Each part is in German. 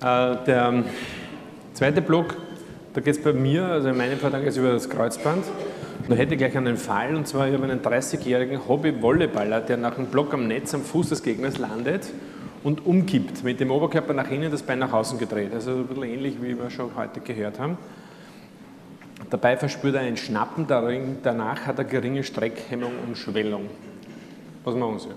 Der zweite Block, da geht es bei mir, also in meinem Fall geht es über das Kreuzband. Da hätte ich gleich einen Fall, und zwar ich habe einen 30-jährigen Hobby-Volleyballer, der nach einem Block am Netz am Fuß des Gegners landet und umkippt, mit dem Oberkörper nach innen, das Bein nach außen gedreht. Also ein bisschen ähnlich, wie wir schon heute gehört haben. Dabei verspürt er ein Schnappen, danach hat er geringe Streckhemmung und Schwellung. Was machen Sie?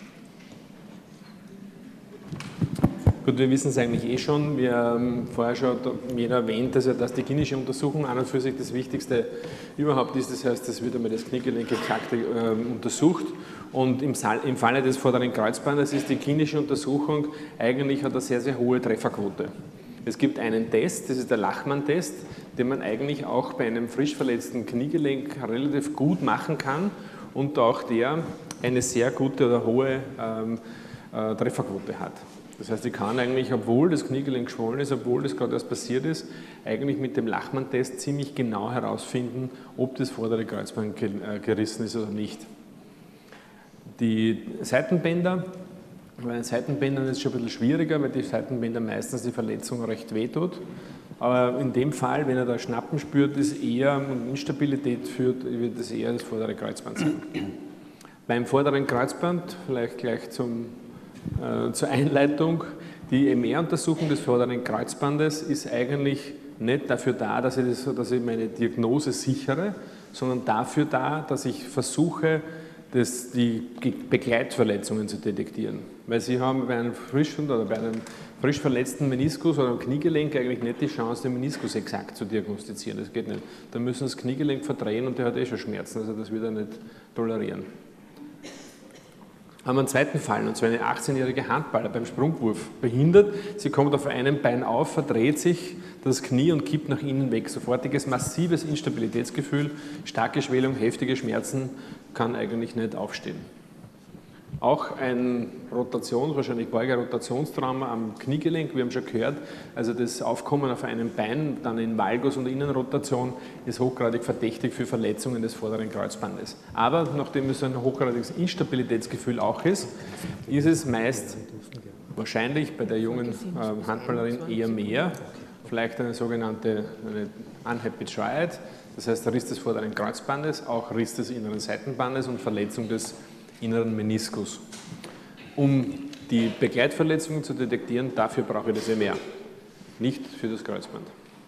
Gut, wir wissen es eigentlich eh schon. Wir haben vorher schon jeder erwähnt, dass die klinische Untersuchung an und für sich das Wichtigste überhaupt ist. Das heißt, es wird einmal das Kniegelenk untersucht. Und im Falle des vorderen Kreuzbandes ist die klinische Untersuchung eigentlich hat eine sehr, sehr hohe Trefferquote. Es gibt einen Test, das ist der Lachmann-Test, den man eigentlich auch bei einem frisch verletzten Kniegelenk relativ gut machen kann und auch der eine sehr gute oder hohe Trefferquote hat. Das heißt, ich kann eigentlich, obwohl das Kniegelenk geschwollen ist, obwohl das gerade erst passiert ist, eigentlich mit dem Lachmann-Test ziemlich genau herausfinden, ob das vordere Kreuzband gerissen ist oder nicht. Die Seitenbänder, bei den Seitenbändern ist es schon ein bisschen schwieriger, weil die Seitenbänder meistens die Verletzung recht wehtut. Aber in dem Fall, wenn er da Schnappen spürt, ist eher Instabilität führt, wird es eher das vordere Kreuzband sein. Beim vorderen Kreuzband, vielleicht gleich zur Einleitung, die MR-Untersuchung des vorderen Kreuzbandes ist eigentlich nicht dafür da, dass ich meine Diagnose sichere, sondern dafür da, dass ich versuche, die Begleitverletzungen zu detektieren. Weil Sie haben bei einem frisch verletzten Meniskus oder einem Kniegelenk eigentlich nicht die Chance, den Meniskus exakt zu diagnostizieren. Das geht nicht. Da müssen Sie das Kniegelenk verdrehen und der hat eh schon Schmerzen, also das wird er nicht tolerieren. Haben wir einen zweiten Fall, und zwar eine 18-jährige Handballer beim Sprungwurf behindert. Sie kommt auf einem Bein auf, verdreht sich das Knie und kippt nach innen weg. Sofortiges massives Instabilitätsgefühl, starke Schwellung, heftige Schmerzen, kann eigentlich nicht aufstehen. Auch ein wahrscheinlich Beuger-Rotationstrauma am Kniegelenk, wir haben schon gehört, also das Aufkommen auf einem Bein, dann in Valgus- und Innenrotation, ist hochgradig verdächtig für Verletzungen des vorderen Kreuzbandes. Aber nachdem es ein hochgradiges Instabilitätsgefühl auch ist es meist wahrscheinlich bei der jungen Handballerin eher mehr, vielleicht eine sogenannte Unhappy Triad, das heißt Riss des vorderen Kreuzbandes, auch Riss des inneren Seitenbandes und Verletzung des inneren Meniskus. Um die Begleitverletzungen zu detektieren, dafür brauche ich das MR, nicht für das Kreuzband.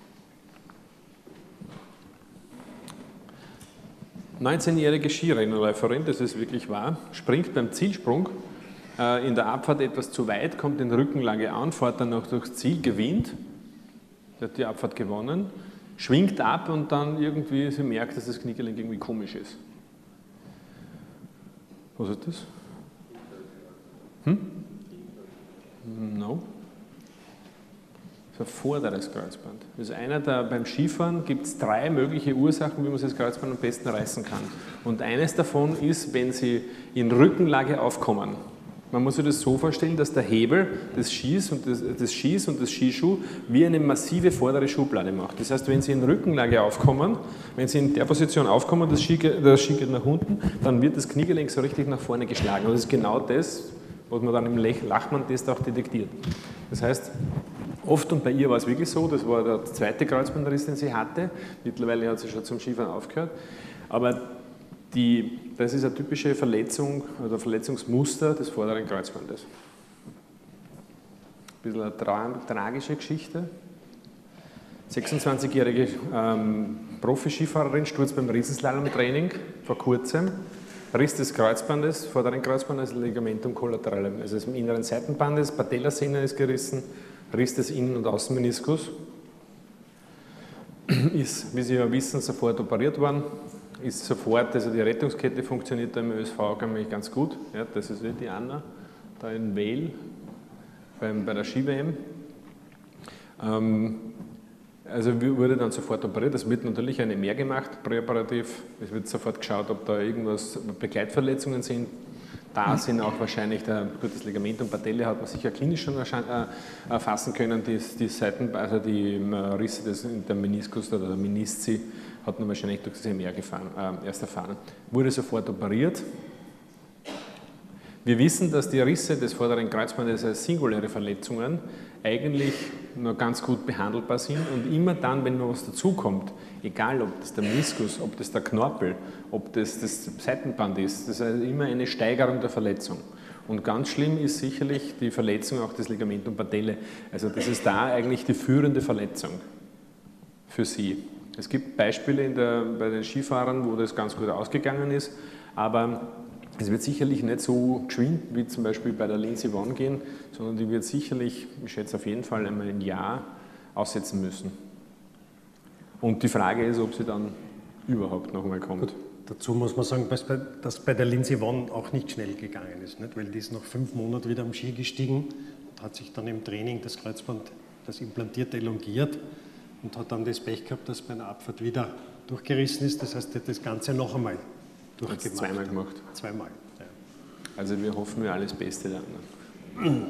19-jährige Skirennläuferin, das ist wirklich wahr, springt beim Zielsprung in der Abfahrt etwas zu weit, kommt in Rückenlage an, fährt dann noch durchs Ziel, gewinnt, sie hat die Abfahrt gewonnen, schwingt ab und dann irgendwie, sie merkt, dass das Kniegelenk irgendwie komisch ist. Was ist das? No. Das ist ein vorderes Kreuzband. Das ist beim Skifahren gibt es 3 mögliche Ursachen, wie man sich das Kreuzband am besten reißen kann. Und eines davon ist, wenn Sie in Rückenlage aufkommen. Man muss sich das so vorstellen, dass der Hebel des Skis und des Skischuh wie eine massive vordere Schublade macht. Das heißt, wenn Sie in Rückenlage aufkommen, wenn Sie in der Position aufkommen, der Ski geht nach unten, dann wird das Kniegelenk so richtig nach vorne geschlagen. Und das ist genau das, was man dann im Lachmann-Test auch detektiert. Das heißt, oft, und bei ihr war es wirklich so, das war der zweite Kreuzbandriss, den sie hatte, mittlerweile hat sie schon zum Skifahren aufgehört, aber das ist eine typische Verletzung oder Verletzungsmuster des vorderen Kreuzbandes. Ein bisschen eine tragische Geschichte. 26-jährige Profi-Skifahrerin stürzt beim Riesenslalom-Training vor kurzem. Riss des Kreuzbandes, vorderen Kreuzbandes, Ligamentum collaterale, also des inneren Seitenbandes, Patellasehne ist gerissen, Riss des Innen- und Außenmeniskus. Ist, wie Sie ja wissen, sofort operiert worden. Ist sofort, also die Rettungskette funktioniert da im ÖSV eigentlich ganz gut. Ja, das ist die Anna, da in Vale, bei der Ski-WM. Also wurde dann sofort operiert, es wird natürlich eine mehr gemacht, präoperativ. Es wird sofort geschaut, ob da irgendwas Begleitverletzungen sind. Da sind auch wahrscheinlich, das Ligament und Patelle hat man sicher klinisch schon erfassen können, die Risse der Meniskus oder der Menisci hat man wahrscheinlich durch das MR erst erfahren. Wurde sofort operiert. Wir wissen, dass die Risse des vorderen Kreuzbandes als singuläre Verletzungen eigentlich noch ganz gut behandelbar sind und immer dann, wenn noch was dazukommt, egal ob das der Meniskus, ob das der Knorpel, ob das das Seitenband ist, das ist also immer eine Steigerung der Verletzung. Und ganz schlimm ist sicherlich die Verletzung auch des Ligamentum patellae. Also das ist da eigentlich die führende Verletzung für Sie. Es gibt Beispiele bei den Skifahrern, wo das ganz gut ausgegangen ist, aber es wird sicherlich nicht so geschwind wie zum Beispiel bei der Lindsey Vonn gehen, sondern die wird sicherlich, ich schätze auf jeden Fall einmal ein Jahr aussetzen müssen. Und die Frage ist, ob sie dann überhaupt noch einmal kommt. Gut, dazu muss man sagen, dass bei der Lindsey Vonn auch nicht schnell gegangen ist, nicht? Weil die ist nach 5 Monaten wieder am Ski gestiegen und hat sich dann im Training das Kreuzband, das implantierte, elongiert und hat dann das Pech gehabt, dass bei einer Abfahrt wieder durchgerissen ist. Das heißt, die hat das Ganze noch einmal durchgemacht. Hat es zweimal gemacht. Zweimal, ja. Also wir hoffen wir alles Beste dann.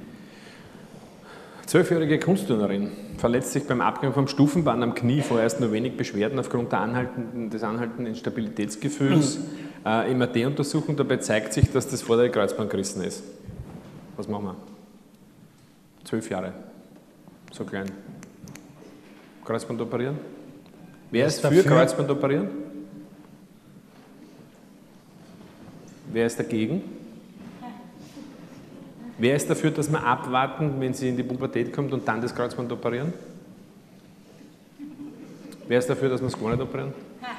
12-jährige Kunstturnerin verletzt sich beim Abgang vom Stufenband am Knie, vorerst nur wenig Beschwerden aufgrund des anhaltenden Instabilitätsgefühls. MRT-Untersuchung, dabei zeigt sich, dass das vordere Kreuzband gerissen ist. Was machen wir? 12 Jahre, so klein. Kreuzband operieren? Wer ist für Kreuzband operieren? Wer ist dagegen? Wer ist dafür, dass wir abwarten, wenn sie in die Pubertät kommt und dann das Kreuzband operieren? Wer ist dafür, dass wir es gar nicht operieren?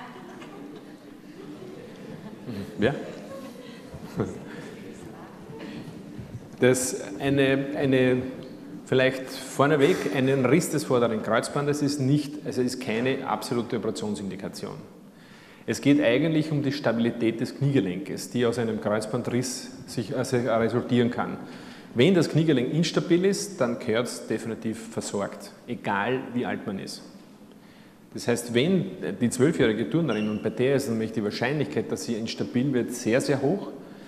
Wer? Das vielleicht vorneweg, einen Riss des vorderen Kreuzbandes ist keine absolute Operationsindikation. Es geht eigentlich um die Stabilität des Kniegelenkes, die aus einem Kreuzbandriss resultieren kann. Wenn das Kniegelenk instabil ist, dann gehört es definitiv versorgt, egal wie alt man ist. Das heißt, wenn die 12-jährige Turnerin, und bei der ist nämlich die Wahrscheinlichkeit, dass sie instabil wird, sehr, sehr hoch,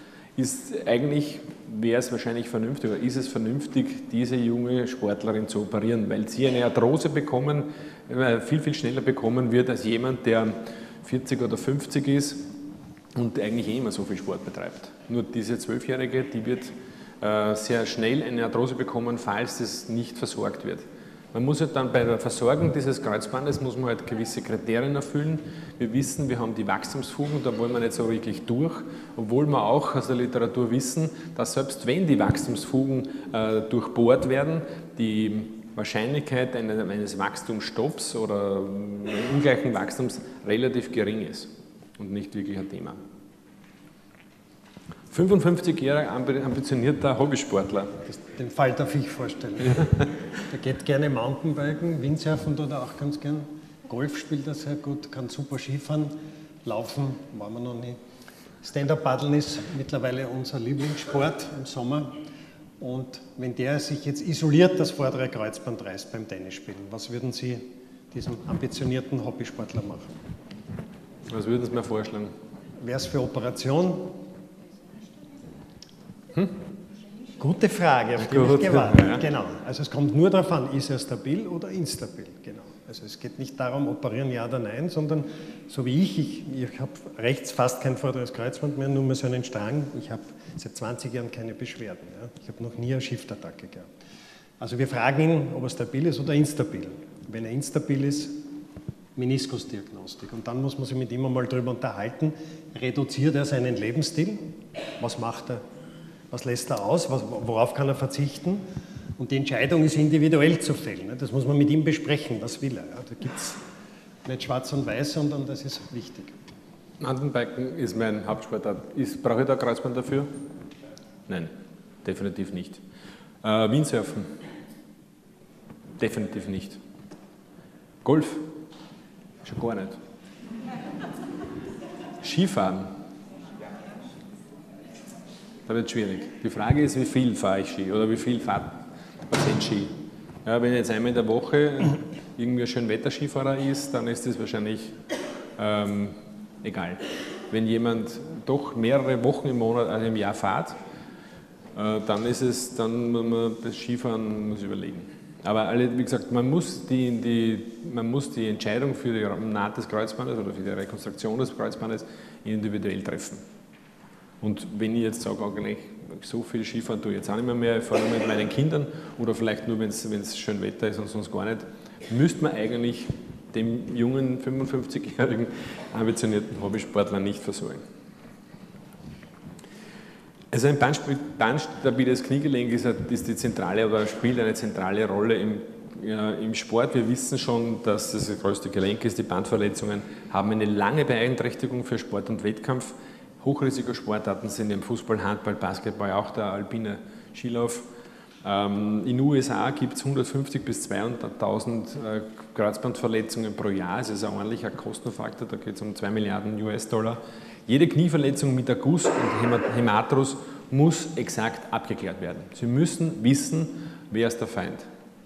wäre es wahrscheinlich vernünftig, oder ist es vernünftig, diese junge Sportlerin zu operieren, weil sie eine Arthrose viel, viel schneller bekommen wird, als jemand, der 40 oder 50 ist und eigentlich immer so viel Sport betreibt. Nur diese 12-Jährige, die wird sehr schnell eine Arthrose bekommen, falls das nicht versorgt wird. Man muss halt dann bei der Versorgung dieses Kreuzbandes muss man halt gewisse Kriterien erfüllen. Wir wissen, wir haben die Wachstumsfugen, da wollen wir nicht so wirklich durch, obwohl wir auch aus der Literatur wissen, dass selbst wenn die Wachstumsfugen durchbohrt werden, die Wahrscheinlichkeit eines Wachstumsstopps oder ungleichen Wachstums relativ gering ist und nicht wirklich ein Thema. 55-jähriger ambitionierter Hobbysportler. Den Fall darf ich vorstellen. Der geht gerne Mountainbiken, Windsurfen tut er auch ganz gern. Golf spielt er sehr gut, kann super Skifahren, Laufen waren wir noch nie. Stand-Up-Paddeln ist mittlerweile unser Lieblingssport im Sommer. Und wenn der sich jetzt isoliert das vordere Kreuzband reißt beim Tennisspielen, was würden Sie diesem ambitionierten Hobbysportler machen? Was würden Sie mir vorschlagen? Wäre es für Operation? Gute Frage, auf die habe ich gewartet. Ja. Genau. Also es kommt nur darauf an, ist er stabil oder instabil. Genau. Also es geht nicht darum, operieren ja oder nein, sondern so wie ich habe rechts fast kein vorderes Kreuzband mehr, nur mehr so einen Strang. Ich habe seit 20 Jahren keine Beschwerden. Ja. Ich habe noch nie eine Shiftattacke gehabt. Also wir fragen ihn, ob er stabil ist oder instabil. Wenn er instabil ist, Meniskusdiagnostik. Und dann muss man sich mit ihm einmal darüber unterhalten, reduziert er seinen Lebensstil, was macht er? Was lässt er aus? Worauf kann er verzichten? Und die Entscheidung ist individuell zu fällen. Das muss man mit ihm besprechen. Was will er? Da gibt es nicht schwarz und weiß, sondern das ist wichtig. Mountainbiken ist mein Hauptsportart. Brauche ich da Kreuzband dafür? Nein, definitiv nicht. Windsurfen? Definitiv nicht. Golf? Schon gar nicht. Skifahren? Da wird es schwierig. Die Frage ist, wie viel fahre ich Ski oder wie viel fährt der Patient Ski. Ja, wenn jetzt einmal in der Woche irgendwie ein schön Wetterskifahrer ist, dann ist das wahrscheinlich egal. Wenn jemand doch mehrere Wochen im Monat, also im Jahr fährt, dann muss man das Skifahren überlegen. Aber wie gesagt, man muss die Entscheidung für die Naht des Kreuzbandes oder für die Rekonstruktion des Kreuzbandes individuell treffen. Und wenn ich jetzt sage, so viel Skifahren tue ich jetzt auch nicht mehr. Ich fahre nur mit meinen Kindern oder vielleicht nur, wenn es schön Wetter ist und sonst gar nicht. Müsste man eigentlich dem jungen 55-jährigen ambitionierten Hobbysportler nicht versorgen. Also ein bandstabiles Kniegelenk ist die zentrale oder spielt eine zentrale Rolle im Sport. Wir wissen schon, dass das größte Gelenk ist. Die Bandverletzungen haben eine lange Beeinträchtigung für Sport und Wettkampf. Hochrisikosportarten sind im Fußball, Handball, Basketball, auch der alpine Skilauf. In den USA gibt es 150.000 bis 200.000 Kreuzbandverletzungen pro Jahr. Das ist ein ordentlicher Kostenfaktor, da geht es um 2 Milliarden US-Dollar. Jede Knieverletzung mit Erguss und Hämatrus muss exakt abgeklärt werden. Sie müssen wissen, wer ist der Feind.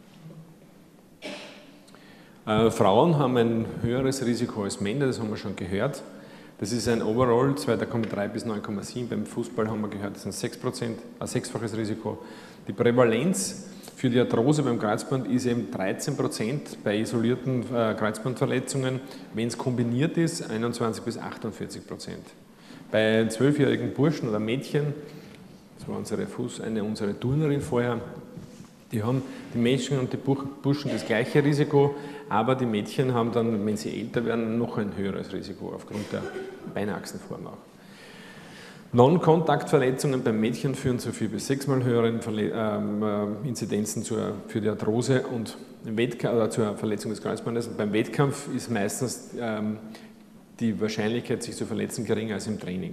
Frauen haben ein höheres Risiko als Männer, das haben wir schon gehört. Das ist ein Overall 2,3 bis 9,7. Beim Fußball haben wir gehört, das ist ein 6%, ein sechsfaches Risiko. Die Prävalenz für die Arthrose beim Kreuzband ist eben 13% bei isolierten Kreuzbandverletzungen. Wenn es kombiniert ist, 21 bis 48%. Bei 12-jährigen Burschen oder Mädchen, das war eine unserer Turnerin vorher, die Mädchen und die Burschen das gleiche Risiko, aber die Mädchen haben dann, wenn sie älter werden, noch ein höheres Risiko aufgrund der Beinachsenform auch. Non-Kontakt-Verletzungen beim Mädchen führen zu 4- bis 6-mal höheren Inzidenzen für die Arthrose und zur Verletzung des Kreuzbandes. Und beim Wettkampf ist meistens die Wahrscheinlichkeit, sich zu verletzen, geringer als im Training.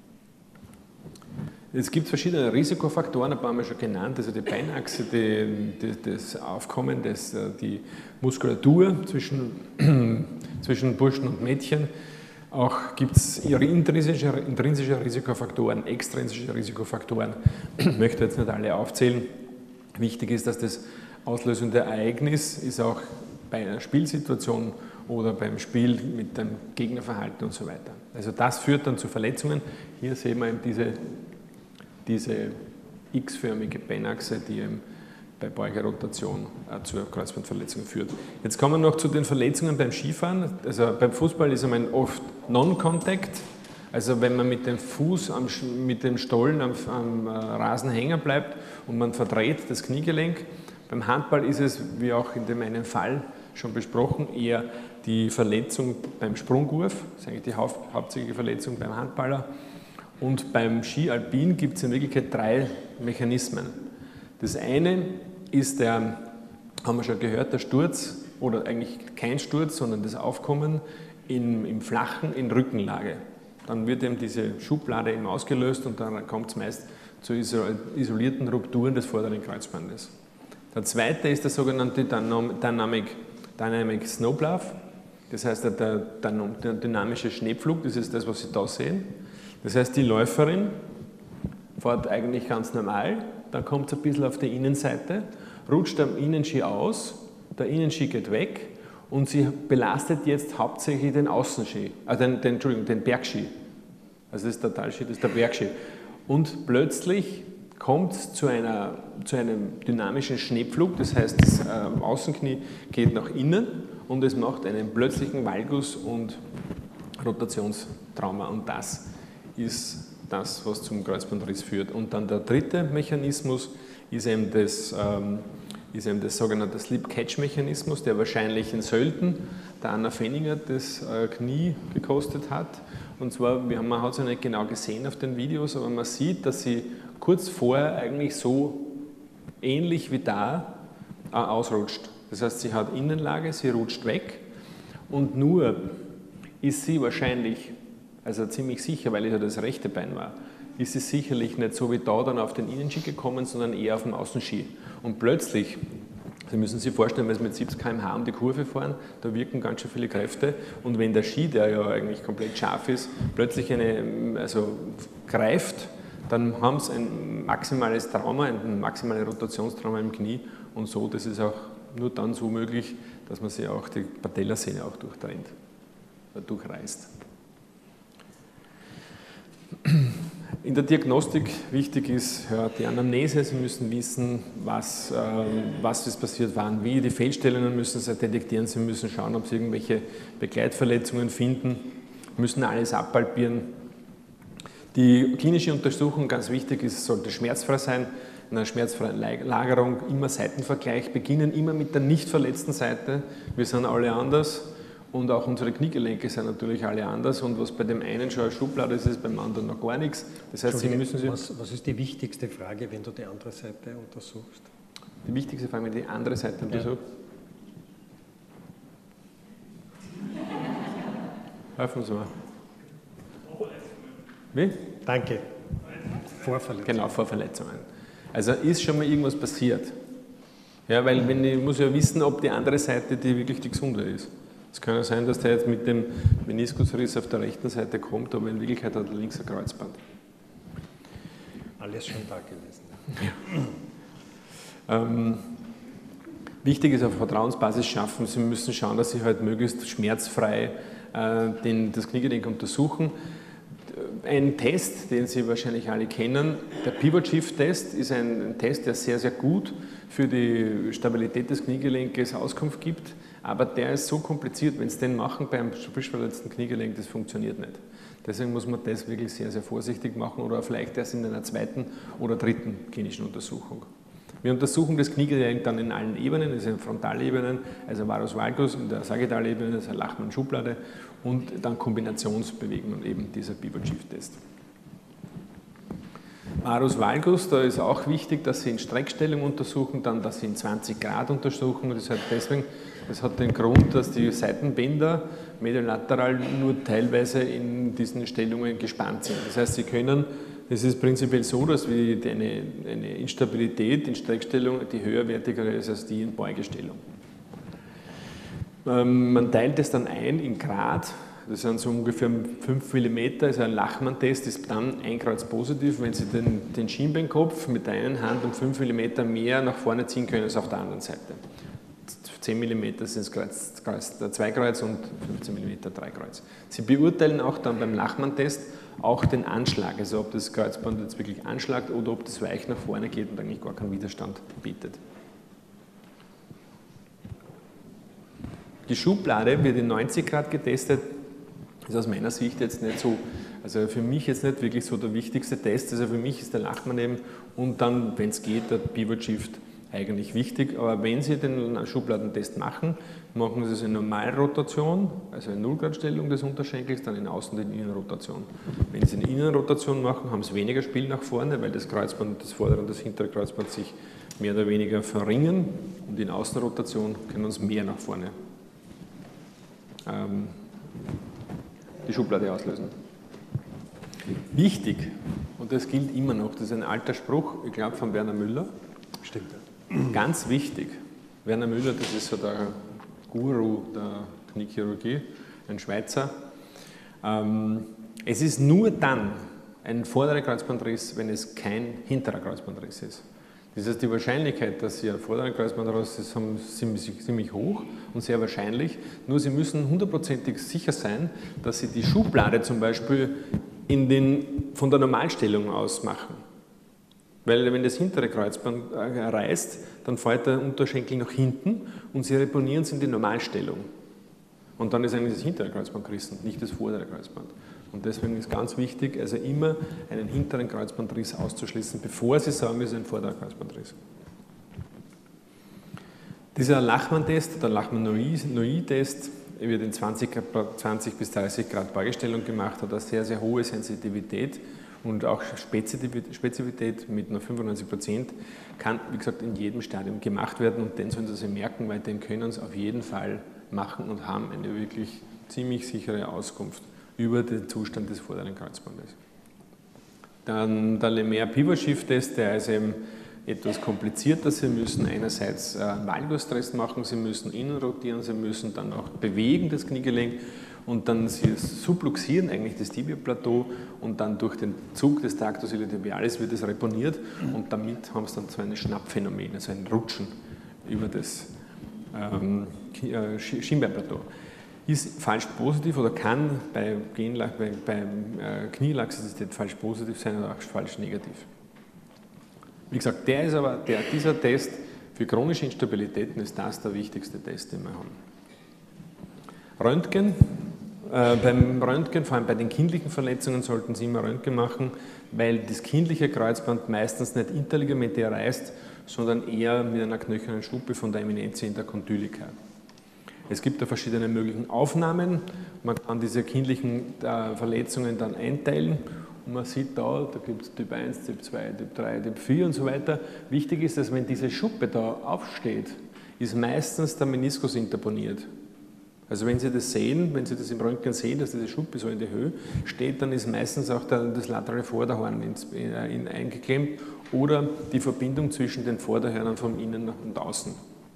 Es gibt verschiedene Risikofaktoren, ein paar haben wir schon genannt, also die Beinachse, das Aufkommen, die Muskulatur zwischen Burschen und Mädchen. Auch gibt es intrinsische Risikofaktoren, extrinsische Risikofaktoren. Ich möchte jetzt nicht alle aufzählen. Wichtig ist, dass das auslösende Ereignis ist auch bei einer Spielsituation oder beim Spiel mit dem Gegnerverhalten und so weiter. Also das führt dann zu Verletzungen. Hier sehen wir eben diese X-förmige Beinachse, die eben bei Beugerotation zur Kreuzbandverletzung führt. Jetzt kommen wir noch zu den Verletzungen beim Skifahren. Also beim Fußball ist man oft Non-Contact, also wenn man mit dem Fuß, mit dem Stollen am Rasen hängen bleibt und man verdreht das Kniegelenk. Beim Handball ist es, wie auch in dem einen Fall schon besprochen, eher die Verletzung beim Sprungwurf, das ist eigentlich die hauptsächliche Verletzung beim Handballer. Und beim Ski Alpin gibt es in Wirklichkeit 3 Mechanismen. Das eine ist haben wir schon gehört, der Sturz oder eigentlich kein Sturz, sondern das Aufkommen im Flachen in Rückenlage. Dann wird eben diese Schublade eben ausgelöst und dann kommt es meist zu isolierten Rupturen des vorderen Kreuzbandes. Der zweite ist der sogenannte Dynamic Snowbluff, das heißt der dynamische Schneepflug, das ist das, was Sie da sehen. Das heißt, die Läuferin fährt eigentlich ganz normal, dann kommt es ein bisschen auf die Innenseite, rutscht am Innenski aus, der Innenski geht weg und sie belastet jetzt hauptsächlich den Außenski, den Bergski. Also das ist der Talski, das ist der Bergski. Und plötzlich kommt es zu einem dynamischen Schneepflug, das heißt, das Außenknie geht nach innen und es macht einen plötzlichen Valgus- und Rotationstrauma und das ist das, was zum Kreuzbandriss führt. Und dann der dritte Mechanismus ist eben das sogenannte Slip-Catch-Mechanismus, der wahrscheinlich in Sölden der Anna Fenninger das Knie gekostet hat. Und zwar, man hat es ja nicht genau gesehen auf den Videos, aber man sieht, dass sie kurz vorher eigentlich so ähnlich wie da ausrutscht. Das heißt, sie hat Innenlage, sie rutscht weg und nur ist sie wahrscheinlich, also ziemlich sicher, weil es ja das rechte Bein war, ist sie sicherlich nicht so wie da dann auf den Innenski gekommen, sondern eher auf den Außenski. Und plötzlich, Sie müssen sich vorstellen, wenn Sie mit 70 km/h um die Kurve fahren, da wirken ganz schön viele Kräfte. Und wenn der Ski, der ja eigentlich komplett scharf ist, plötzlich greift, dann haben Sie ein maximales Trauma, ein maximales Rotationstrauma im Knie. Und so, das ist auch nur dann so möglich, dass man sich auch die Patellasehne auch durchtrennt, durchreißt. In der Diagnostik wichtig ist die Anamnese. Sie müssen wissen, was ist passiert, wann, wie. Die Fehlstellungen müssen Sie detektieren. Sie müssen schauen, ob Sie irgendwelche Begleitverletzungen finden, müssen alles abpalpieren. Die klinische Untersuchung, ganz wichtig ist, sollte schmerzfrei sein. In einer schmerzfreien Lagerung immer Seitenvergleich, beginnen immer mit der nicht verletzten Seite. Wir sind alle anders und auch unsere Kniegelenke sind natürlich alle anders und was bei dem einen schon eine Schublade ist, ist beim anderen noch gar nichts. Das heißt, Sie müssen sich... Was ist die wichtigste Frage, wenn du die andere Seite untersuchst? Die wichtigste Frage, wenn du die andere Seite untersuchst? Helfen Sie mir. Wie? Danke. Vorverletzungen. Genau, Vorverletzungen. Also ist schon mal irgendwas passiert. Ja, weil ich muss ja wissen, ob die andere Seite die wirklich die gesunde ist. Es kann ja sein, dass der jetzt mit dem Meniskusriss auf der rechten Seite kommt, aber in Wirklichkeit hat er links ein Kreuzband. Alles schon da gewesen. Ja. Wichtig ist auf Vertrauensbasis schaffen. Sie müssen schauen, dass Sie halt möglichst schmerzfrei das Kniegelenk untersuchen. Ein Test, den Sie wahrscheinlich alle kennen, der Pivot-Shift-Test, ist ein Test, der sehr, sehr gut für die Stabilität des Kniegelenkes Auskunft gibt, aber der ist so kompliziert, wenn Sie den machen beim frisch verletzten Kniegelenk, das funktioniert nicht. Deswegen muss man das wirklich sehr, sehr vorsichtig machen oder vielleicht erst in einer zweiten oder dritten klinischen Untersuchung. Wir untersuchen das Kniegelenk dann in allen Ebenen, das sind Frontalebenen, also Varus valgus, in der Sagittalebene, das ist eine Lachmann-Schublade und dann Kombinationsbewegungen, eben dieser Pivot-Shift-Test. Varus valgus, da ist auch wichtig, dass Sie in Streckstellung untersuchen, dann, dass Sie in 20 Grad untersuchen. Das hat den Grund, dass die Seitenbänder mediolateral nur teilweise in diesen Stellungen gespannt sind. Das heißt, Sie können, es ist prinzipiell so, dass eine Instabilität in Streckstellung die höherwertigere ist als die in Beugestellung. Man teilt es dann ein in Grad, das sind so ungefähr 5 mm, also ein Lachmann-Test ist dann ein Kreuz positiv, wenn Sie den Schienbeinkopf mit der einen Hand um 5 mm mehr nach vorne ziehen können als auf der anderen Seite. 10 mm sind das 2 Kreuz und 15 mm 3 Kreuz. Sie beurteilen auch dann beim Lachmann-Test auch den Anschlag, also ob das Kreuzband jetzt wirklich anschlagt oder ob das weich nach vorne geht und eigentlich gar keinen Widerstand bietet. Die Schublade wird in 90 Grad getestet, ist aus meiner Sicht jetzt nicht so, also für mich jetzt nicht wirklich so der wichtigste Test, also für mich ist der Lachmann eben und dann, wenn es geht, der Pivot Shift eigentlich wichtig, aber wenn Sie den Schubladentest machen, machen Sie es in Normalrotation, also in 0-Grad-Stellung des Unterschenkels, dann in Außen- und Innenrotation. Wenn Sie eine Innenrotation machen, haben Sie weniger Spiel nach vorne, weil das Kreuzband, das vordere und das hintere Kreuzband sich mehr oder weniger verringern und in Außenrotation können Sie mehr nach vorne die Schublade auslösen. Wichtig, und das gilt immer noch, das ist ein alter Spruch, ich glaube von Werner Müller. Stimmt. Ganz wichtig, Werner Müller, das ist so der Guru der Kniechirurgie, ein Schweizer. Es ist nur dann ein vorderer Kreuzbandriss, wenn es kein hinterer Kreuzbandriss ist. Das heißt, die Wahrscheinlichkeit, dass Sie einen vorderen Kreuzbandriss haben, ist ziemlich hoch und sehr wahrscheinlich. Nur Sie müssen hundertprozentig sicher sein, dass Sie die Schublade zum Beispiel von der Normalstellung aus machen. Weil wenn das hintere Kreuzband reißt, dann fällt der Unterschenkel nach hinten und Sie reponieren es in die Normalstellung. Und dann ist eigentlich das hintere Kreuzband gerissen, nicht das vordere Kreuzband. Und deswegen ist ganz wichtig, also immer einen hinteren Kreuzbandriss auszuschließen, bevor Sie sagen, es ist ein vorderer Kreuzbandriss. Dieser Lachmann-Test, der Lachmann-Noy-Test, wird in 20 bis 30 Grad Beugestellung gemacht, hat eine sehr, sehr hohe Sensitivität und auch Spezifität mit nur 95%, kann, wie gesagt, in jedem Stadium gemacht werden und den sollen Sie sich merken, weil den können Sie auf jeden Fall machen und haben eine wirklich ziemlich sichere Auskunft über den Zustand des vorderen Kreuzbandes. Dann der Lemaire-Pivot-Shift-Test, der ist eben etwas komplizierter. Sie müssen einerseits einen Valgus-Test machen, Sie müssen innen rotieren, Sie müssen dann auch bewegen das Kniegelenk und dann Sie subluxieren eigentlich das Tibia-Plateau und dann durch den Zug des Tractus iliotibialis wird es reponiert und damit haben Sie dann so ein Schnappphänomen, also ein Rutschen über das Schienbeinplateau. Ist falsch positiv oder kann bei Knielaxität falsch positiv sein oder auch falsch negativ. Wie gesagt, dieser Test für chronische Instabilitäten ist das der wichtigste Test, den wir haben. Röntgen Beim Röntgen, vor allem bei den kindlichen Verletzungen, sollten Sie immer Röntgen machen, weil das kindliche Kreuzband meistens nicht interligamentär reißt, sondern eher mit einer knöchernen Schuppe von der Eminentia intercondylica. Es gibt da verschiedene möglichen Aufnahmen. Man kann diese kindlichen Verletzungen dann einteilen und man sieht da gibt es Typ 1, Typ 2, Typ 3, Typ 4 und so weiter. Wichtig ist, dass wenn diese Schuppe da aufsteht, ist meistens der Meniskus interponiert. Also wenn Sie das sehen, wenn Sie das im Röntgen sehen, dass diese Schuppe so in die Höhe steht, dann ist meistens auch das laterale Vorderhorn eingeklemmt oder die Verbindung zwischen den Vorderhörnern von innen und außen.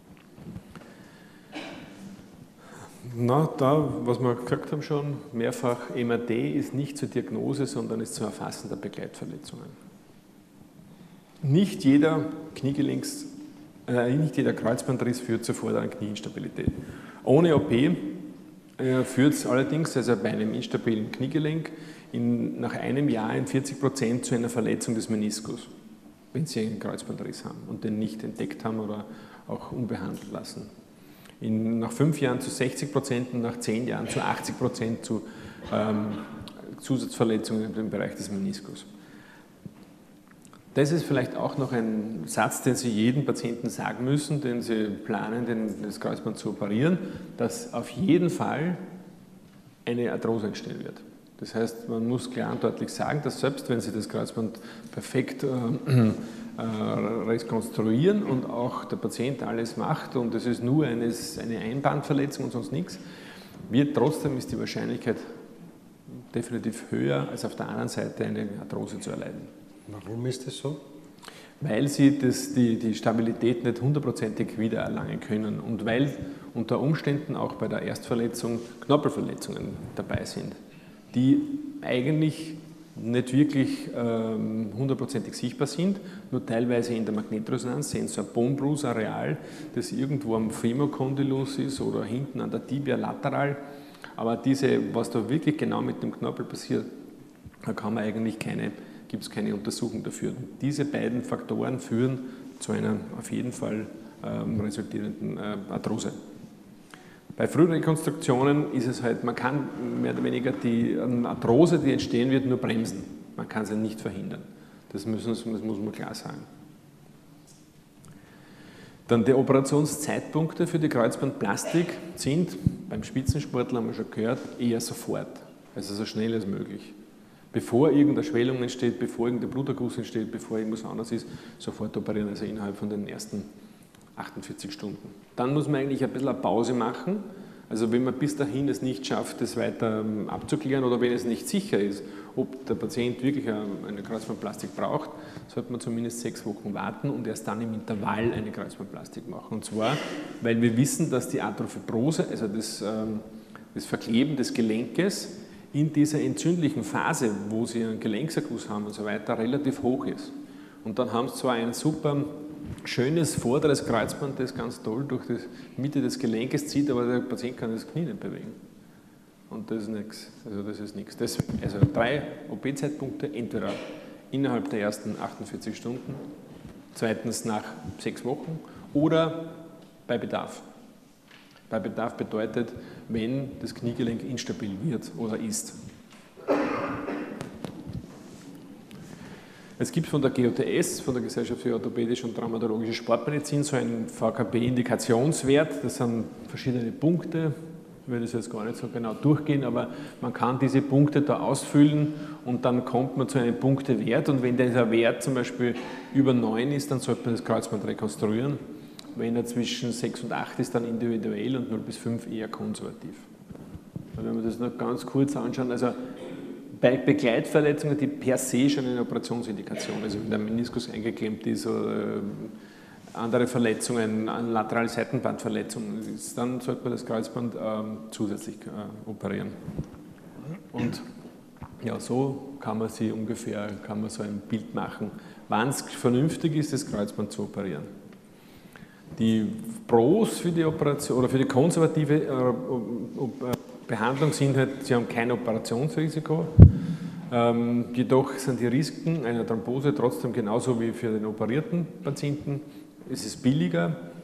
Na, da, was wir gesagt haben schon, mehrfach MRT ist nicht zur Diagnose, sondern ist zum Erfassen der Begleitverletzungen. Nicht jeder Kreuzbandriss führt zur vorderen Knieinstabilität. Ohne OP führt es allerdings, also bei einem instabilen Kniegelenk, nach einem Jahr in 40% zu einer Verletzung des Meniskus, wenn Sie einen Kreuzbandriss haben und den nicht entdeckt haben oder auch unbehandelt lassen. Nach 5 Jahren zu 60% und nach 10 Jahren zu 80% zu Zusatzverletzungen im Bereich des Meniskus. Das ist vielleicht auch noch ein Satz, den Sie jedem Patienten sagen müssen, den Sie planen, das Kreuzband zu operieren, dass auf jeden Fall eine Arthrose entstehen wird. Das heißt, man muss klar und deutlich sagen, dass selbst wenn Sie das Kreuzband perfekt rekonstruieren und auch der Patient alles macht und es ist nur eine Einbandverletzung und sonst nichts, trotzdem ist die Wahrscheinlichkeit definitiv höher, als auf der anderen Seite eine Arthrose zu erleiden. Warum ist das so? Weil Sie die Stabilität nicht hundertprozentig wiedererlangen können und weil unter Umständen auch bei der Erstverletzung Knorpelverletzungen dabei sind, die eigentlich nicht wirklich hundertprozentig sichtbar sind, nur teilweise in der Magnetresonanz sehen so ein Bone Bruise Areal, das irgendwo am Femorcondylus ist oder hinten an der Tibia lateral, aber was da wirklich genau mit dem Knorpel passiert, da kann man eigentlich gibt es keine Untersuchung dafür. Diese beiden Faktoren führen zu einer auf jeden Fall resultierenden Arthrose. Bei Frührekonstruktionen ist es halt, man kann mehr oder weniger die Arthrose, die entstehen wird, nur bremsen. Man kann sie nicht verhindern. Das muss man klar sagen. Dann die Operationszeitpunkte für die Kreuzbandplastik sind, beim Spitzensportler haben wir schon gehört, eher sofort, also so schnell als möglich. Bevor irgendeine Schwellung entsteht, bevor irgendein Bluterguss entsteht, bevor irgendwas anderes ist, sofort operieren, also innerhalb von den ersten 48 Stunden. Dann muss man eigentlich ein bisschen eine Pause machen, also wenn man bis dahin es nicht schafft, das weiter abzuklären oder wenn es nicht sicher ist, ob der Patient wirklich eine Kreuzbandplastik braucht, sollte man zumindest 6 Wochen warten und erst dann im Intervall eine Kreuzbandplastik machen. Und zwar, weil wir wissen, dass die Arthrofibrose, also das Verkleben des Gelenkes, in dieser entzündlichen Phase, wo Sie einen Gelenkserguss haben und so weiter, relativ hoch ist. Und dann haben Sie zwar ein super schönes vorderes Kreuzband, das ganz toll durch die Mitte des Gelenkes zieht, aber der Patient kann das Knie nicht bewegen. Und das ist nichts. Also das ist nichts. Also 3 OP-Zeitpunkte, entweder innerhalb der ersten 48 Stunden, zweitens nach 6 Wochen oder bei Bedarf. Bei Bedarf bedeutet, wenn das Kniegelenk instabil wird oder ist. Es gibt von der GOTS, von der Gesellschaft für Orthopädische und Traumatologische Sportmedizin, so einen VKB-Indikationswert. Das sind verschiedene Punkte. Ich werde das jetzt gar nicht so genau durchgehen, aber man kann diese Punkte da ausfüllen und dann kommt man zu einem Punktewert. Und wenn dieser Wert zum Beispiel über 9 ist, dann sollte man das Kreuzband rekonstruieren. Wenn er zwischen 6 und 8 ist, dann individuell und 0 bis 5 eher konservativ. Und wenn wir das noch ganz kurz anschauen, also bei Begleitverletzungen, die per se schon eine Operationsindikation, also wenn der Meniskus eingeklemmt ist oder andere Verletzungen, eine laterale Seitenbandverletzung, dann sollte man das Kreuzband zusätzlich operieren. Und ja, so kann man so ein Bild machen, wann es vernünftig ist, das Kreuzband zu operieren. Die Pros für die Operation oder für die konservative Behandlung sind halt, sie haben kein Operationsrisiko, jedoch sind die Risiken einer Thrombose trotzdem genauso wie für den operierten Patienten. Es ist billiger,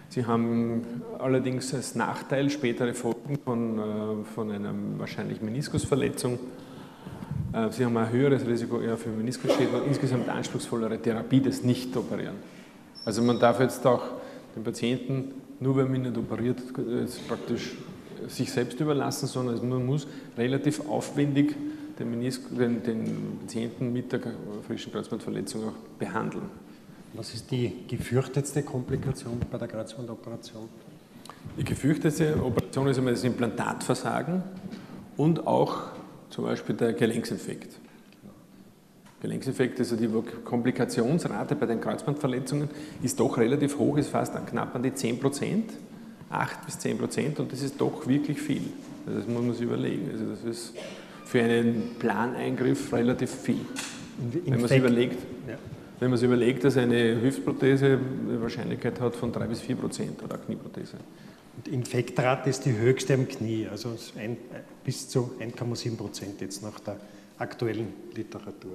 Sie haben allerdings als Nachteil spätere Folgen von einer wahrscheinlich Meniskusverletzung. Sie haben ein höheres Risiko eher für Meniskusschäden und insgesamt anspruchsvollere Therapie des Nicht-Operieren. Also man darf jetzt auch den Patienten, nur wenn man ihn nicht operiert, praktisch sich selbst überlassen, sondern man muss relativ aufwendig den Patienten mit der frischen Kreuzbandverletzung auch behandeln. Was ist die gefürchtetste Komplikation bei der Kreuzbandoperation? Die gefürchtete Operation ist einmal das Implantatversagen und auch zum Beispiel der Gelenksinfekt. Gelenksinfekt, also die Komplikationsrate bei den Kreuzbandverletzungen ist doch relativ hoch, ist fast knapp an die 10%, 8 bis 10%, und das ist doch wirklich viel. Also das muss man sich überlegen. Also das ist für einen Planeingriff relativ viel. Wenn man sich überlegt, dass eine Hüftprothese eine Wahrscheinlichkeit hat von 3 bis 4% oder eine Knieprothese. Und Infektrate ist die höchste am Knie, also bis zu 1,7% jetzt nach der aktuellen Literatur.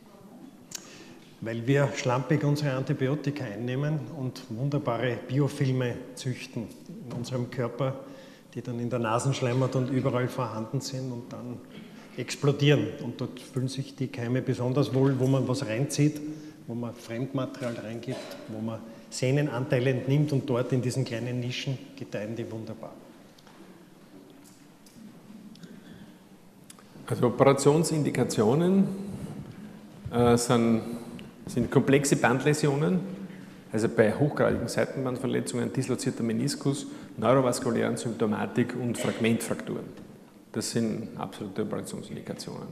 Weil wir schlampig unsere Antibiotika einnehmen und wunderbare Biofilme züchten in unserem Körper, die dann in der Nasenschleimhaut und überall vorhanden sind und dann explodieren. Und dort fühlen sich die Keime besonders wohl, wo man was reinzieht, wo man Fremdmaterial reingibt, wo man Sehnenanteile entnimmt, und dort in diesen kleinen Nischen gedeihen die wunderbar. Also Operationsindikationen sind komplexe Bandläsionen, also bei hochgradigen Seitenbandverletzungen, dislozierter Meniskus, neurovaskulären Symptomatik und Fragmentfrakturen. Das sind absolute Operationsindikationen.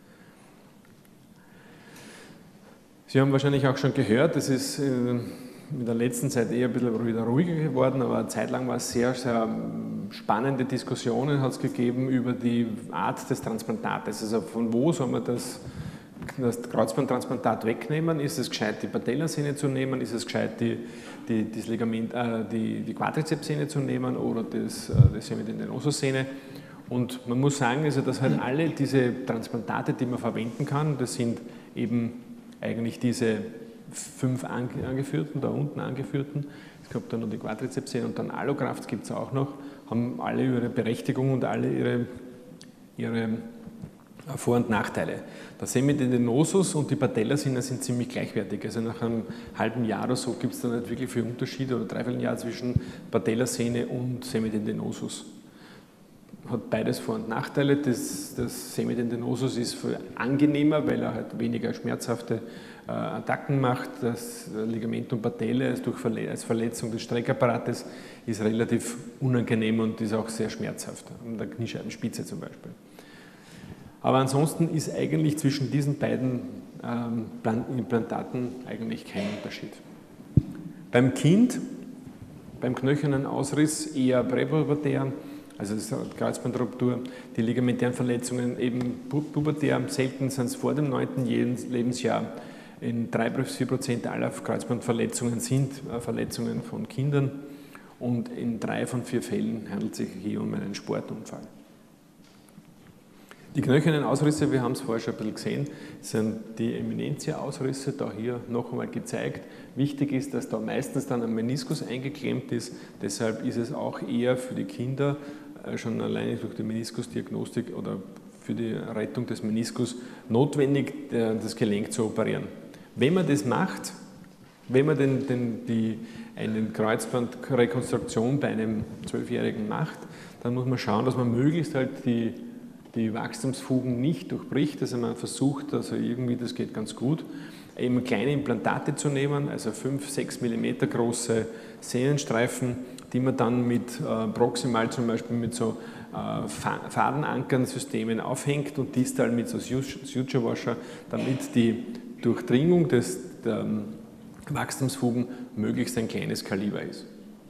Sie haben wahrscheinlich auch schon gehört, das ist in der letzten Zeit eher ein bisschen wieder ruhiger geworden, aber eine Zeit lang war es sehr, sehr spannende Diskussionen hat es gegeben über die Art des Transplantates. Also von wo soll man das Kreuzbandtransplantat wegnehmen? Ist es gescheit, die Patellasehne zu nehmen? Ist es gescheit, das Ligament, die Quadrizepssehne zu nehmen oder die Semitendinosussehne? Und man muss sagen, also, dass halt alle diese Transplantate, die man verwenden kann, das sind eben eigentlich diese 5 angeführten, da unten angeführten, es gab dann noch die Quadrizepssehne und dann Allograft gibt es auch noch, haben alle ihre Berechtigung und alle ihre Vor- und Nachteile. Der Semitendinosus und die Patellasehne sind ziemlich gleichwertig. Also nach einem halben Jahr oder so gibt es da nicht wirklich viel Unterschiede oder dreiviertel Jahr zwischen Patellasehne und Semitendinosus. Hat beides Vor- und Nachteile. Das Semitendinosus ist viel angenehmer, weil er halt weniger schmerzhafte Attacken macht. Das Ligament und Patelle als Verletzung des Streckapparates ist relativ unangenehm und ist auch sehr schmerzhaft, an der Kniescheibenspitze zum Beispiel. Aber ansonsten ist eigentlich zwischen diesen beiden Implantaten eigentlich kein Unterschied. Beim Kind, beim knöchernen Ausriss eher präpubertär, also das ist Kreuzbandruptur, die ligamentären Verletzungen eben pubertär, selten sind es vor dem 9. Lebensjahr. In 3 bis 4% aller Kreuzbandverletzungen sind Verletzungen von Kindern und in 3 von 4 Fällen handelt es sich hier um einen Sportunfall. Die knöchernen Ausrisse, wir haben es vorher schon ein bisschen gesehen, sind die Eminentia-Ausrisse, da hier noch einmal gezeigt. Wichtig ist, dass da meistens dann ein Meniskus eingeklemmt ist, deshalb ist es auch eher für die Kinder schon alleine durch die Meniskusdiagnostik oder für die Rettung des Meniskus notwendig, das Gelenk zu operieren. Wenn man das macht, wenn man eine Kreuzbandrekonstruktion bei einem 12-Jährigen macht, dann muss man schauen, dass man möglichst halt die Wachstumsfugen nicht durchbricht, also man versucht, also irgendwie, das geht ganz gut, eben kleine Implantate zu nehmen, also 5-6 mm große Sehnenstreifen, die man dann mit proximal zum Beispiel mit so Fadenankernsystemen aufhängt und distal mit so Suture Washer, damit die Durchdringung der Wachstumsfugen möglichst ein kleines Kaliber ist.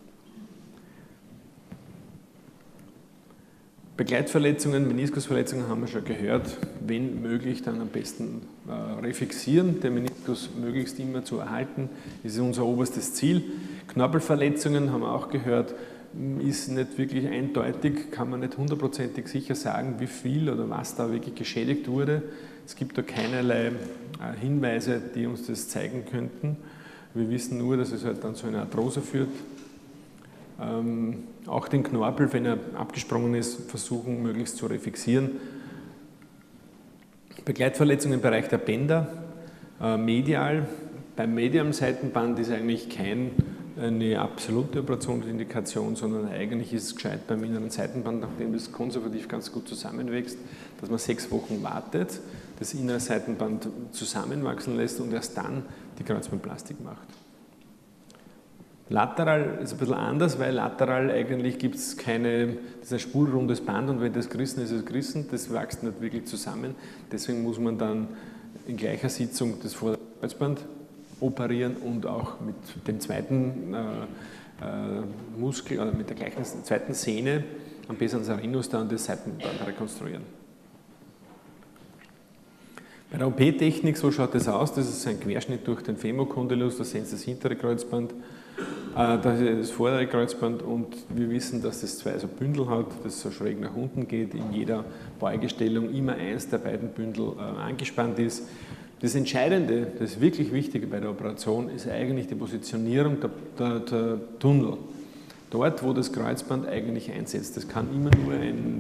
Begleitverletzungen, Meniskusverletzungen haben wir schon gehört, wenn möglich dann am besten refixieren, den Meniskus möglichst immer zu erhalten, das ist unser oberstes Ziel. Knorpelverletzungen haben wir auch gehört, ist nicht wirklich eindeutig, kann man nicht hundertprozentig sicher sagen, wie viel oder was da wirklich geschädigt wurde. Es gibt da keinerlei Hinweise, die uns das zeigen könnten. Wir wissen nur, dass es halt dann zu einer Arthrose führt. Auch den Knorpel, wenn er abgesprungen ist, versuchen möglichst zu refixieren. Begleitverletzungen im Bereich der Bänder, medial. Beim medialen Seitenband ist eigentlich keine absolute Operationsindikation, sondern eigentlich ist es gescheit beim inneren Seitenband, nachdem das konservativ ganz gut zusammenwächst, dass man 6 Wochen wartet, das innere Seitenband zusammenwachsen lässt und erst dann die Kreuzbandplastik macht. Lateral ist ein bisschen anders, weil lateral eigentlich gibt es das ist ein spulrundes Band und wenn das gerissen ist, ist es gerissen, das wächst nicht wirklich zusammen. Deswegen muss man dann in gleicher Sitzung das vordere Kreuzband operieren und auch mit dem zweiten Muskel oder mit der gleichen zweiten Sehne am Pes anserinus dann das Seitenband rekonstruieren. Bei der OP-Technik, so schaut das aus, das ist ein Querschnitt durch den Femokondylus, da sehen Sie das hintere Kreuzband, das ist das vordere Kreuzband und wir wissen, dass das 2 so Bündel hat, das so schräg nach unten geht, in jeder Beugestellung immer eins der beiden Bündel angespannt ist. Das Entscheidende, das wirklich Wichtige bei der Operation ist eigentlich die Positionierung der Tunnel. Dort, wo das Kreuzband eigentlich einsetzt. Das kann immer nur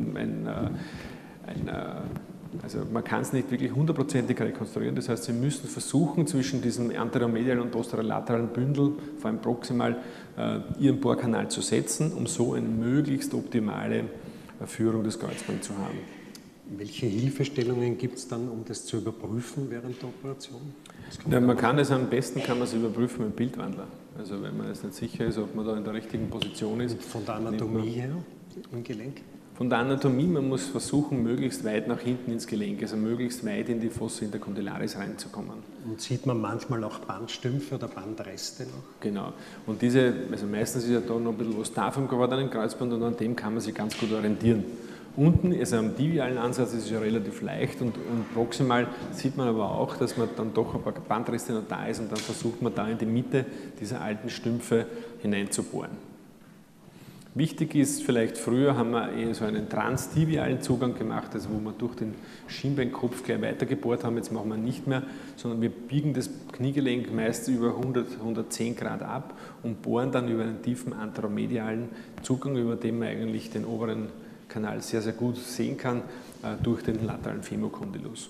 also man kann es nicht wirklich hundertprozentig rekonstruieren, das heißt, Sie müssen versuchen, zwischen diesem anteromedialen und posterolateralen Bündel, vor allem proximal, Ihren Bohrkanal zu setzen, um so eine möglichst optimale Führung des Kreuzbands zu haben. Welche Hilfestellungen gibt es dann, um das zu überprüfen während der Operation? Ja, man kann es am besten überprüfen mit Bildwandler. Also wenn man jetzt nicht sicher ist, ob man da in der richtigen Position ist. Und von der Anatomie her im Gelenk? Von der Anatomie, man muss versuchen, möglichst weit nach hinten ins Gelenk, also möglichst weit in die Fossa intercondylaris reinzukommen. Und sieht man manchmal auch Bandstümpfe oder Bandreste noch? Genau. Und also meistens ist ja da noch ein bisschen was da vom gewordenen Kreuzband und an dem kann man sich ganz gut orientieren. Unten, also am tibialen Ansatz, ist es ja relativ leicht und proximal sieht man aber auch, dass man dann doch ein paar Bandreste noch da ist und dann versucht man da in die Mitte dieser alten Stümpfe hineinzubohren. Wichtig ist vielleicht, früher haben wir eher so einen transtibialen Zugang gemacht, also wo wir durch den Schienbeinkopf gleich weitergebohrt haben, jetzt machen wir nicht mehr, sondern wir biegen das Kniegelenk meist über 110 Grad ab und bohren dann über einen tiefen anteromedialen Zugang, über den man eigentlich den oberen Kanal sehr, sehr gut sehen kann, durch den lateralen Femokondylus.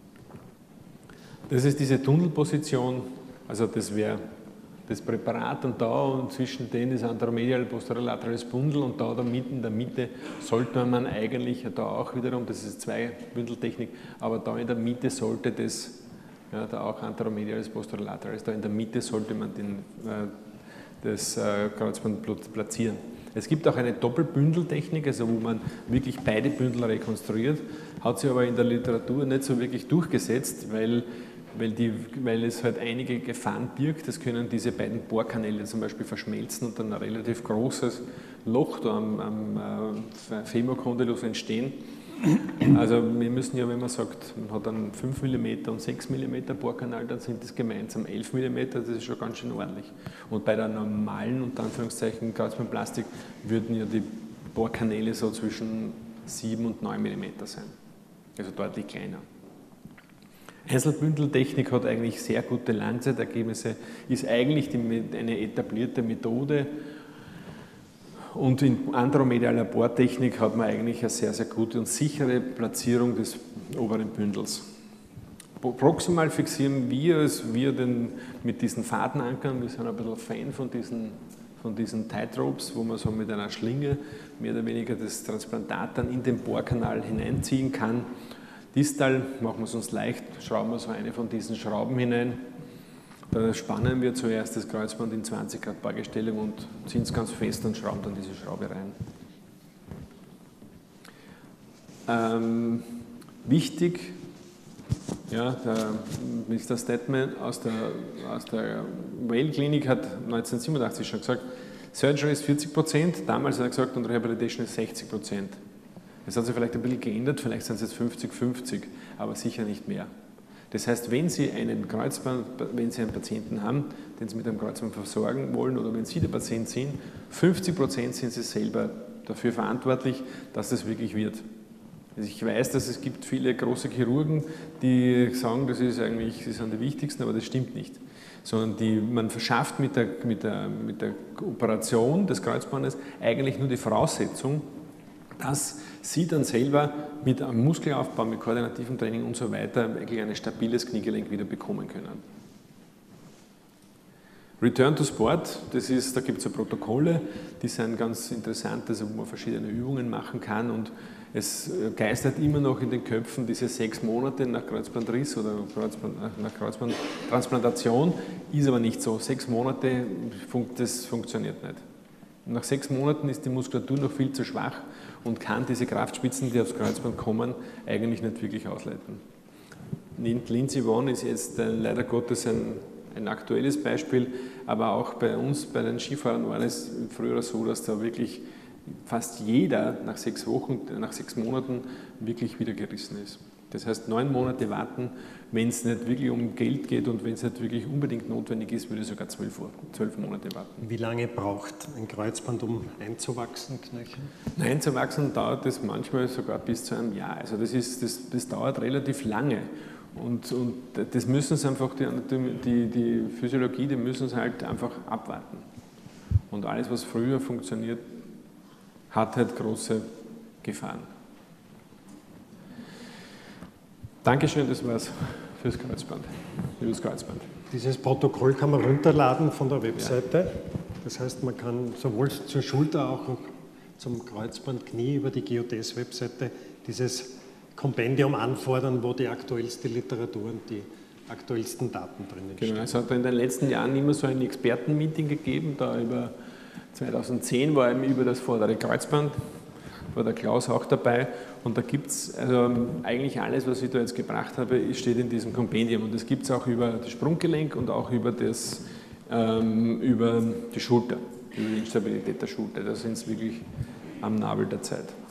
Das ist diese Tunnelposition, also das wäre das Präparat und da und zwischen denen ist anteromedial posterolaterales Bündel und da in der Mitte sollte man eigentlich, da auch wiederum, das ist 2-Bündeltechnik, aber da in der Mitte sollte das, ja, da auch anteromediales posterolaterales, da in der Mitte sollte man das Kreuzband platzieren. Es gibt auch eine Doppelbündeltechnik, also wo man wirklich beide Bündel rekonstruiert, hat sich aber in der Literatur nicht so wirklich durchgesetzt, weil es halt einige Gefahren birgt. Das können diese beiden Bohrkanäle zum Beispiel verschmelzen und dann ein relativ großes Loch da am Femokondylus entstehen. Also wir müssen ja, wenn man sagt, man hat einen 5 mm und 6 mm Bohrkanal, dann sind das gemeinsam 11 mm, das ist schon ganz schön ordentlich. Und bei der normalen, unter Anführungszeichen, Kreuzbandplastik würden ja die Bohrkanäle so zwischen 7 und 9 mm sein, also deutlich kleiner. Einzelbündeltechnik hat eigentlich sehr gute Langzeitergebnisse, ist eigentlich eine etablierte Methode und in anteromedialer Bohrtechnik hat man eigentlich eine sehr, sehr gute und sichere Platzierung des oberen Bündels. Proximal fixieren wir mit diesen Fadenankern, wir sind ein bisschen Fan von diesen Tightropes, wo man so mit einer Schlinge mehr oder weniger das Transplantat dann in den Bohrkanal hineinziehen kann. Distal machen wir es uns leicht, schrauben wir so eine von diesen Schrauben hinein. Da spannen wir zuerst das Kreuzband in 20 Grad Beugestellung und ziehen es ganz fest und schrauben dann diese Schraube rein. Wichtig, ja, Mr. Statman aus der Whale Clinic hat 1987 schon gesagt, Surgery ist 40%, damals hat er gesagt, und Rehabilitation ist 60%. Das hat sich vielleicht ein bisschen geändert, vielleicht sind es jetzt 50-50, aber sicher nicht mehr. Das heißt, wenn Sie einen Patienten haben, den Sie mit einem Kreuzband versorgen wollen oder wenn Sie der Patient sind, 50% sind Sie selber dafür verantwortlich, dass das wirklich wird. Also ich weiß, dass es gibt viele große Chirurgen, die sagen, das ist eigentlich, sie sind die wichtigsten, aber das stimmt nicht. sondern man verschafft mit der Operation des Kreuzbandes eigentlich nur die Voraussetzung, dass Sie dann selber mit einem Muskelaufbau, mit koordinativem Training und so weiter wirklich ein stabiles Kniegelenk wieder bekommen können. Return to Sport, da gibt es ja Protokolle, die sind ganz interessant, also wo man verschiedene Übungen machen kann, und es geistert immer noch in den Köpfen diese 6 Monate nach Kreuzbandriss oder nach Kreuzbandtransplantation, ist aber nicht so. 6 Monate, das funktioniert nicht. Nach 6 Monaten ist die Muskulatur noch viel zu schwach und kann diese Kraftspitzen, die aufs Kreuzband kommen, eigentlich nicht wirklich ausleiten. Lindsey Vonn ist jetzt leider Gottes ein aktuelles Beispiel, aber auch bei uns, bei den Skifahrern, war es früher so, dass da wirklich fast jeder nach 6 Monaten wirklich wieder gerissen ist. Das heißt, 9 Monate warten, wenn es nicht wirklich um Geld geht und wenn es nicht wirklich unbedingt notwendig ist, würde ich sogar 12 Monate warten. Wie lange braucht ein Kreuzband, um einzuwachsen, Knöchel? Einzuwachsen dauert das manchmal sogar bis zu einem Jahr. Also das dauert relativ lange. Und das müssen sie einfach, die Physiologie, die müssen sie halt einfach abwarten. Und alles, was früher funktioniert, hat halt große Gefahren. Dankeschön, das war's fürs Kreuzband. Dieses Protokoll kann man runterladen von der Webseite. Ja. Das heißt, man kann sowohl zur Schulter als auch zum Kreuzband, Knie über die GOTS-Webseite dieses Kompendium anfordern, wo die aktuellste Literatur und die aktuellsten Daten drinnen stehen. Genau, es hat in den letzten Jahren immer so ein Expertenmeeting gegeben, da über 2010 war eben über das vordere Kreuzband, war der Klaus auch dabei, und da gibt es also eigentlich alles, was ich da jetzt gebracht habe, steht in diesem Kompendium, und das gibt es auch über das Sprunggelenk und auch über die Schulter, über die Instabilität der Schulter. Da sind es wirklich am Nabel der Zeit.